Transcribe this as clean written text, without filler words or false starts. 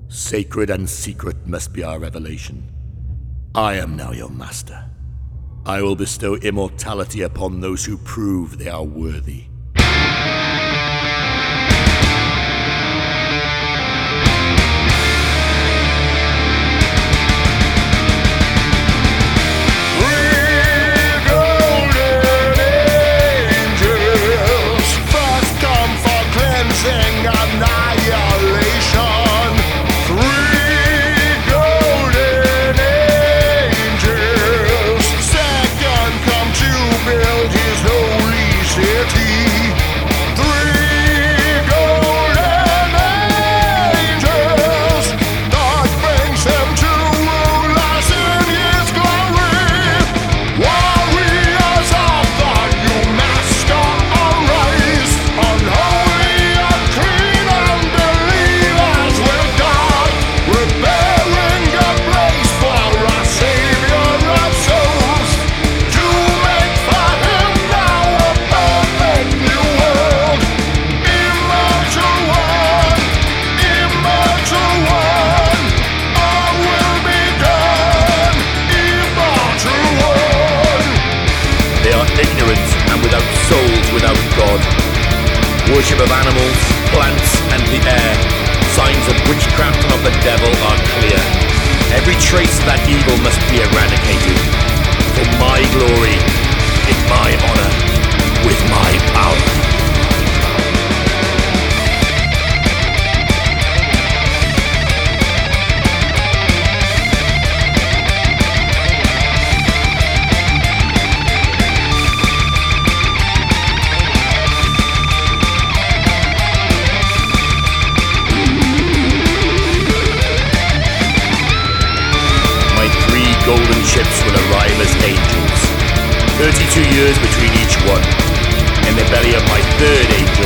Sacred and secret must be our revelation. I am now your master. I will bestow immortality upon those who prove they are worthy. Without God, worship of animals, plants, and the air, signs of witchcraft and of the devil are clear. Every trace of that evil must be eradicated. For my glory, in my honor, with my power. Golden ships will arrive as angels, 32 years between each one. In the belly of my third angel